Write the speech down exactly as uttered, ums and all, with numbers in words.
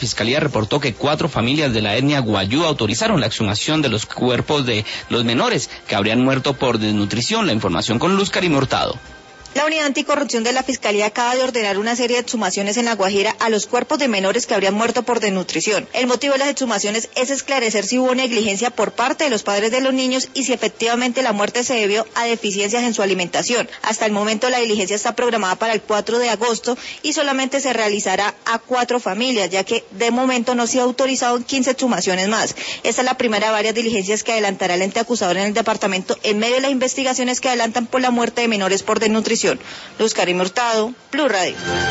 Fiscalía reportó que cuatro familias de la etnia guayú autorizaron la exhumación de los cuerpos de los menores que habrían muerto por desnutrición. La información con Luz Karim Hurtado. La Unidad Anticorrupción de la Fiscalía acaba de ordenar una serie de exhumaciones en La Guajira a los cuerpos de menores que habrían muerto por desnutrición. El motivo de las exhumaciones es esclarecer si hubo negligencia por parte de los padres de los niños y si efectivamente la muerte se debió a deficiencias en su alimentación. Hasta el momento la diligencia está programada para el cuatro de agosto y solamente se realizará a cuatro familias, ya que de momento no se ha autorizado quince exhumaciones más. Esta es la primera de varias diligencias que adelantará el ente acusador en el departamento en medio de las investigaciones que adelantan por la muerte de menores por desnutrición. Luz Karim Hurtado, Blue Radio.